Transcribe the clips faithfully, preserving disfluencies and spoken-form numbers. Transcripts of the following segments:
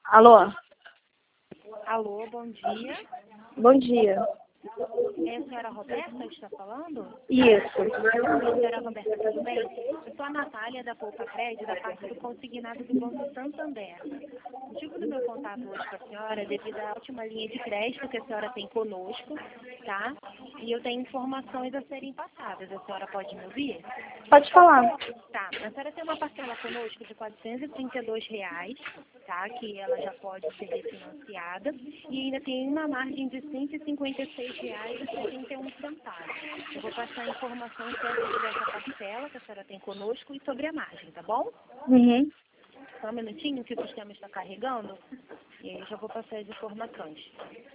Alô? Alô, bom dia. Bom dia. É a senhora Roberta que está falando? Isso. Senhora Roberta, tudo bem? Eu sou a Natália da Poupa Crédito, da parte do consignado do Banco Santander. O motivo do meu contato hoje com a senhora é devido à última linha de crédito que a senhora tem conosco, tá? E eu tenho informações a serem passadas. A senhora pode me ouvir? Pode falar. Tá, a senhora tem uma parcela conosco de quatrocentos e trinta e dois reais, tá? Que ela já pode ser refinanciada. E ainda tem uma margem de cento e cinquenta e seis reais e setenta e um centavos. Eu vou passar informações sobre essa parcela que a senhora tem conosco e sobre a margem, tá bom? Uhum. Só um minutinho que o sistema está carregando. E aí eu já vou passar as informações.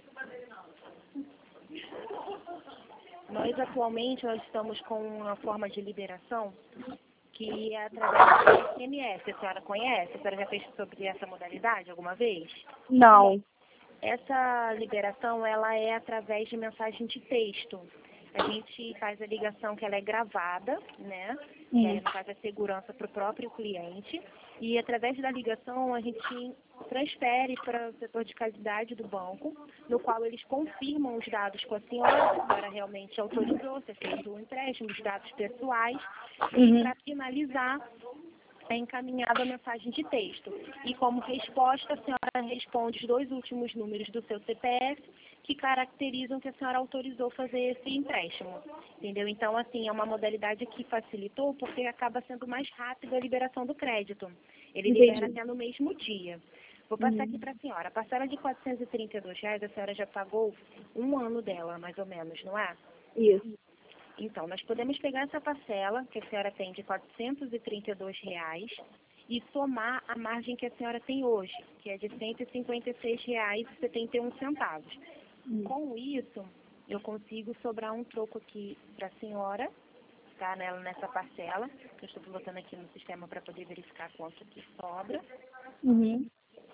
Nós atualmente nós estamos com uma forma de liberação que é através do S M S. A senhora conhece? A senhora já fez sobre essa modalidade alguma vez? Não. Essa liberação ela é através de mensagem de texto. A gente faz a ligação que ela é gravada, né? Que aí, no caso, é segurança para o próprio cliente. E através da ligação a gente transfere para o setor de qualidade do banco, no qual eles confirmam os dados com a senhora, se a senhora realmente autorizou, se é feito o empréstimo, os dados pessoais. Uhum. E para finalizar, é encaminhada a mensagem de texto. E como resposta, a senhora responde os dois últimos números do seu C P F, que caracterizam que a senhora autorizou fazer esse empréstimo. Entendeu? Então, assim, é uma modalidade que facilitou, porque acaba sendo mais rápida a liberação do crédito. Ele Entendi. libera até no mesmo dia. Vou passar aqui para a senhora. A parcela de quatrocentos e trinta e dois reais, a senhora já pagou um ano dela, mais ou menos, não é? Isso. Então, nós podemos pegar essa parcela que a senhora tem de quatrocentos e trinta e dois reais e somar a margem que a senhora tem hoje, que é de cento e cinquenta e seis reais e setenta e um centavos. Com isso, eu consigo sobrar um troco aqui para a senhora, tá, nela, nessa parcela, que eu estou botando aqui no sistema para poder verificar quanto que sobra. Uhum.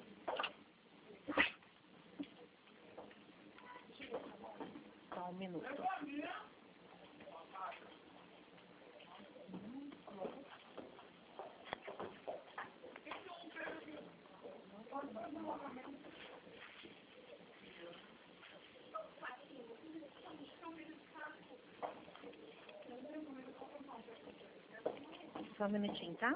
Só um minuto. Só um minutinho, tá?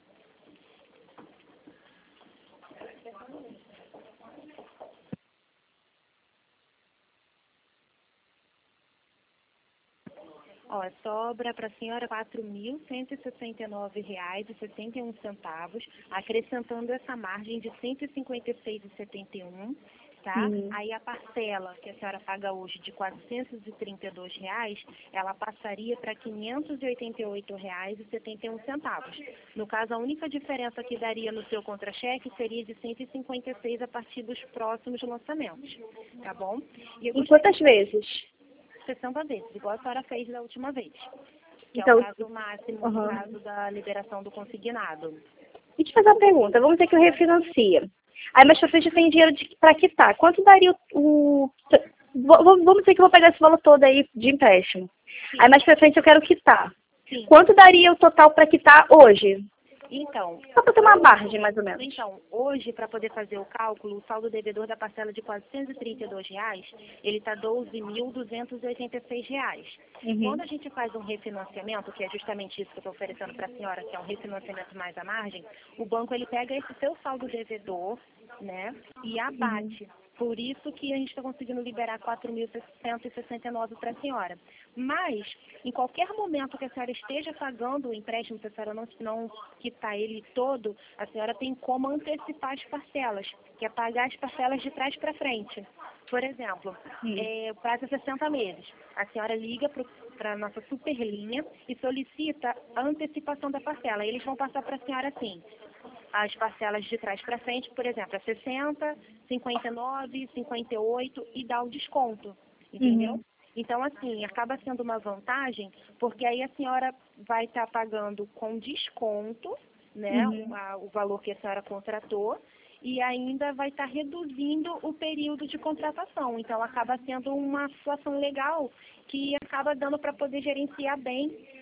Ó, sobra para a senhora quatro mil cento e sessenta e nove reais e sessenta e um centavos, acrescentando essa margem de cento e cinquenta e seis reais e setenta e um, tá? Uhum. Aí a parcela que a senhora paga hoje de quatrocentos e trinta e dois reais, ela passaria para quinhentos e oitenta e oito reais e setenta e um centavos. No caso, a única diferença que daria no seu contra-cheque seria de cento e cinquenta e seis a partir dos próximos lançamentos, tá bom? E eu Em gostaria quantas vezes? sessenta vezes, igual a senhora fez da última vez, que Então, é o prazo máximo uhum. no caso da liberação do consignado. Deixa eu te fazer uma pergunta. Vamos dizer que eu refinancia. Aí mais pra frente eu tenho dinheiro para quitar. Quanto daria o... o v- vamos dizer que eu vou pegar esse valor todo aí de empréstimo. Aí mais pra frente eu quero quitar. Sim. Quanto daria o total para quitar hoje? Então, Só para ter uma margem, mais ou menos. então hoje, para poder fazer o cálculo, o saldo devedor da parcela de quatrocentos e trinta e dois reais, ele está doze mil duzentos e oitenta e seis reais. Uhum. Quando a gente faz um refinanciamento, que é justamente isso que eu estou oferecendo para a senhora, que é um refinanciamento mais à margem, o banco ele pega esse seu saldo devedor, né, e abate. Uhum. Por isso que a gente está conseguindo liberar quatro mil seiscentos e sessenta e nove para a senhora. Mas, em qualquer momento que a senhora esteja pagando o empréstimo, se a senhora não, não quitar ele todo, a senhora tem como antecipar as parcelas, que é pagar as parcelas de trás para frente. Por exemplo, é, o prazo é sessenta meses. A senhora liga para a nossa superlinha e solicita a antecipação da parcela. Eles vão passar para a senhora assim. As parcelas de trás para frente, por exemplo, é sessenta, cinquenta e nove, cinquenta e oito e dá o desconto, entendeu? Uhum. Então, assim, acaba sendo uma vantagem, porque aí a senhora vai estar tá pagando com desconto, né, Uhum. a, o valor que a senhora contratou, e ainda vai estar tá reduzindo o período de contratação. Então, acaba sendo uma situação legal que acaba dando para poder gerenciar bem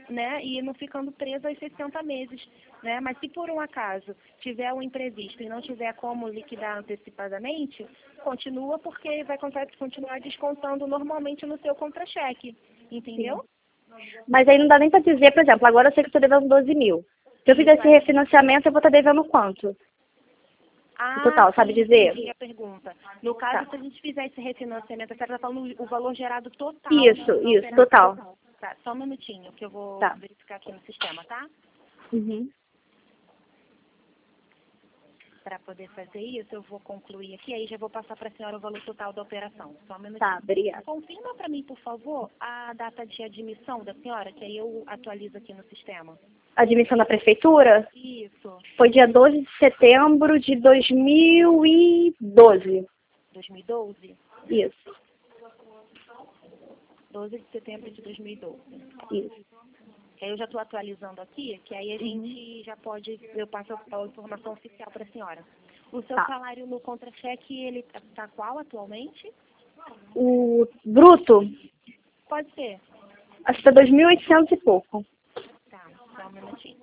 né, e não ficando preso aos sessenta meses, né? Mas se por um acaso tiver um imprevisto e não tiver como liquidar antecipadamente, continua porque vai continuar descontando normalmente no seu contra-cheque, entendeu? Sim. Mas aí não dá nem para dizer, por exemplo, agora eu sei que eu estou devendo doze mil. Se eu fizer esse refinanciamento, eu vou estar devendo quanto? Ah, No total, sabe dizer? entendi a pergunta. No caso, Tá. se a gente fizer esse refinanciamento, você está falando o valor gerado total. Isso, na, na isso, operação. total. Tá, só um minutinho que eu vou Tá. verificar aqui no sistema, tá? Uhum. Para poder fazer isso, eu vou concluir aqui, aí já vou passar para a senhora o valor total da operação. Só um minutinho. Tá, obrigada. Confirma para mim, por favor, a data de admissão da senhora, que aí eu atualizo aqui no sistema. Admissão da prefeitura Isso, foi dia doze de setembro de dois mil e doze. dois mil e doze? Isso, doze de setembro de dois mil e doze. isso. Que aí eu já estou atualizando aqui, que aí a gente já pode, eu passo a informação oficial para a senhora. O seu Tá. salário no contra-cheque, ele está tá qual atualmente? O bruto, Pode ser. acho que é dois mil e oitocentos e pouco. Tá, só um minutinho.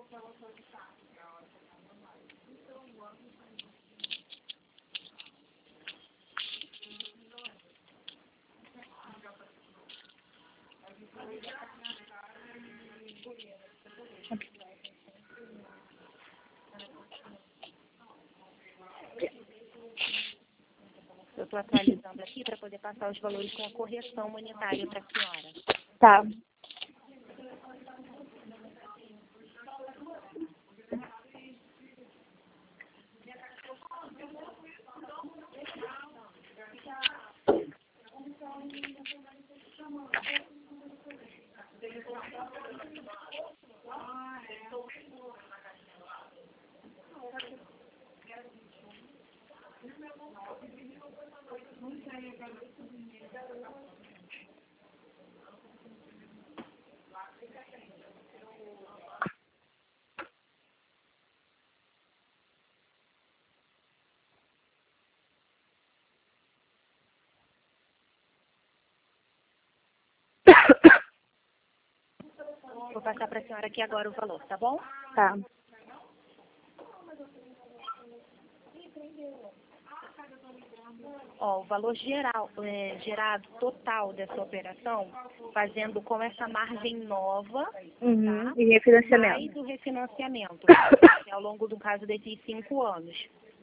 Eu estou atualizando aqui para poder passar os valores com a correção monetária para a senhora. Tá. Vou passar para a senhora aqui agora o valor, tá bom? Tá. Ó, o valor geral, é, gerado total dessa operação, fazendo com essa margem nova, Uhum. tá? E refinanciamento. Mais o refinanciamento, que é ao longo do caso desses cinco anos.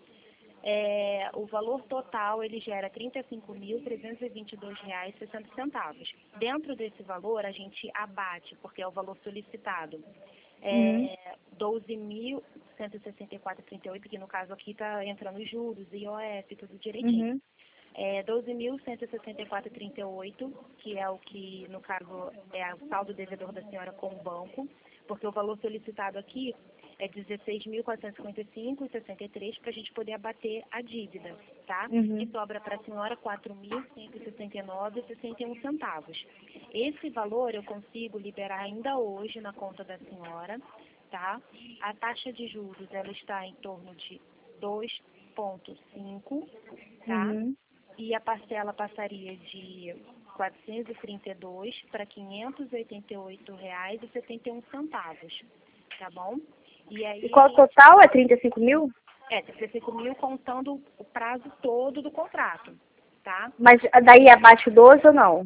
É, o valor total ele gera trinta e cinco mil, trezentos e vinte e dois reais e sessenta centavos. Dentro desse valor, a gente abate, porque é o valor solicitado, é, Uhum. doze mil cento e sessenta e quatro vírgula trinta e oito, que no caso aqui está entrando os juros, I O F, tudo direitinho. Uhum. É doze mil cento e sessenta e quatro vírgula trinta e oito, que é o que, no caso, é o saldo devedor da senhora com o banco, porque o valor solicitado aqui é dezesseis mil quatrocentos e cinquenta e cinco vírgula sessenta e três para a gente poder abater a dívida, tá? Uhum. E sobra para a senhora quatro mil cento e sessenta e nove vírgula sessenta e um centavos. Esse valor eu consigo liberar ainda hoje na conta da senhora, tá? A taxa de juros, ela está em torno de dois vírgula cinco, tá? Uhum. E a parcela passaria de quatrocentos e trinta e dois para quinhentos e oitenta e oito reais e setenta e um centavos, tá bom? E aí E qual o total? É trinta e cinco mil? é trinta e cinco mil contando o prazo todo do contrato, tá? Mas daí abaixo doze ou não?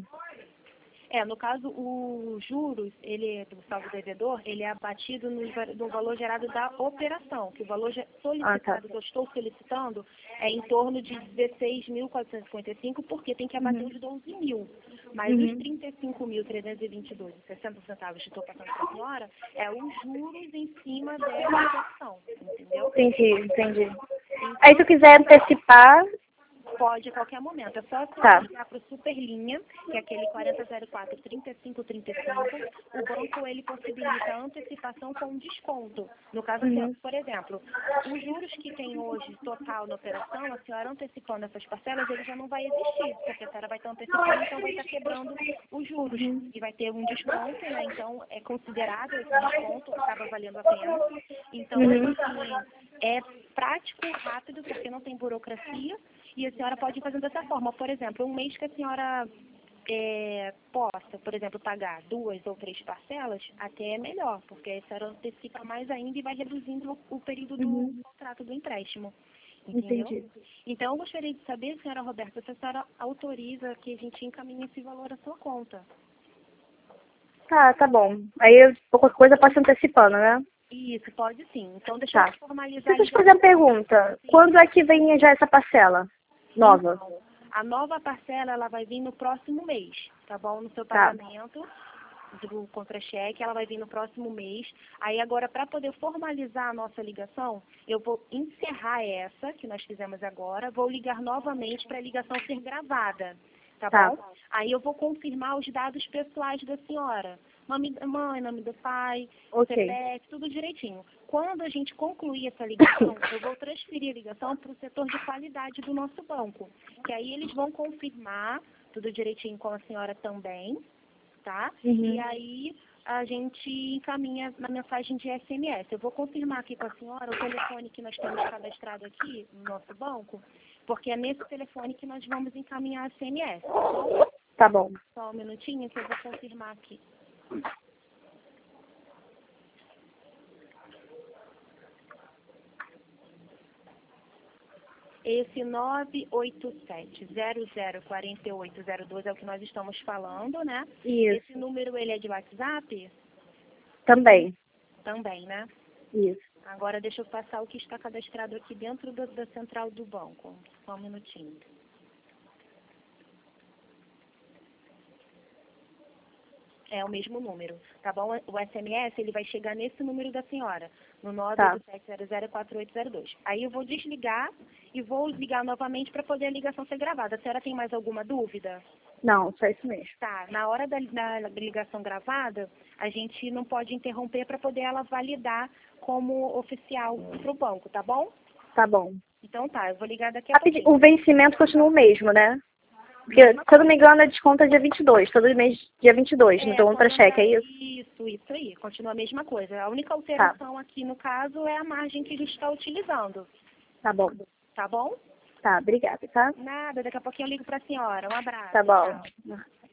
É, no caso, os juros, ele, do saldo devedor, ele é abatido no, no valor gerado da operação, que o valor ge- solicitado Ah, tá. que eu estou solicitando é em torno de dezesseis mil quatrocentos e cinquenta e cinco, porque tem que abater Uhum. os doze mil. Mas os Uhum. trinta e cinco mil trezentos e vinte e dois vírgula sessenta centavos que estou passando para a senhora é os juros em cima dessa operação, entendeu? Entendi, entendi. Então, Aí se eu quiser antecipar, pode a qualquer momento. É só a senhora tá. ligar para o Superlinha, que é aquele quarenta zero quatro, trinta e cinco trinta e cinco. O banco, ele possibilita a antecipação com desconto. No caso, assim, ó, Uhum. por exemplo, os juros que tem hoje total na operação, a senhora antecipando essas parcelas, ele já não vai existir, porque a senhora vai estar antecipando, então vai estar quebrando os juros. E vai ter um desconto, né? Então, é considerado esse desconto, acaba valendo a pena. Então, Uhum. assim, é prático, rápido, porque não tem burocracia. E a senhora pode ir fazendo dessa forma. Por exemplo, um mês que a senhora é, possa, por exemplo, pagar duas ou três parcelas, até é melhor, porque aí a senhora antecipa mais ainda e vai reduzindo o, o período do Uhum. contrato do empréstimo. Entendeu? Entendi. Então, eu gostaria de saber, senhora Roberta, se a senhora autoriza que a gente encaminhe esse valor à sua conta. Tá, tá bom. Aí eu- qualquer coisa eu posso ir antecipando, né? Isso, pode sim. Então, deixa Tá. eu formalizar. Deixa eu te fazer uma pergunta. Quando é que vem já essa parcela nova? Então, a nova parcela, ela vai vir no próximo mês, tá bom? No seu Tá. pagamento do contra-cheque, ela vai vir no próximo mês. Aí agora, para poder formalizar a nossa ligação, eu vou encerrar essa que nós fizemos agora, vou ligar novamente para a ligação ser gravada, tá, Tá. bom? Aí eu vou confirmar os dados pessoais da senhora. Nome da mãe, nome do pai, Ok. C P F, tudo direitinho. Quando a gente concluir essa ligação, eu vou transferir a ligação para o setor de qualidade do nosso banco, que aí eles vão confirmar tudo direitinho com a senhora também, tá? Uhum. E aí a gente encaminha na mensagem de S M S. Eu vou confirmar aqui com a senhora o telefone que nós temos cadastrado aqui no nosso banco, porque é nesse telefone que nós vamos encaminhar a S M S. Tá bom? Tá bom. Só um minutinho que eu vou confirmar aqui. Esse nove oito sete, zero zero quatro oito zero dois é o que nós estamos falando, né? Isso. Esse número, ele é de WhatsApp? Também. Também, né? Isso. Agora deixa eu passar o que está cadastrado aqui dentro da, da central do banco. Só um minutinho. É o mesmo número, tá bom? O S M S, ele vai chegar nesse número da senhora, no nove oito sete zero zero quatro oito zero dois. Aí eu vou desligar e vou ligar novamente para poder a ligação ser gravada. A senhora tem mais alguma dúvida? Não, só isso mesmo. Tá, na hora da, da ligação gravada, a gente não pode interromper para poder ela validar como oficial para o banco, tá bom? Tá bom. Então tá, eu vou ligar daqui a Rapidinho, pouquinho. o vencimento continua o mesmo, né? Porque, se eu não me engano, a desconta é dia vinte e dois. Todo mês dia vinte e dois. É, No teu contra-cheque, é isso? Isso, isso aí. Continua a mesma coisa. A única alteração aqui, no caso, é a margem que a gente está utilizando. Tá bom. Tá bom? Tá, obrigada, tá? Nada, daqui a pouquinho eu ligo para a senhora. Um abraço. Tá bom. Tchau.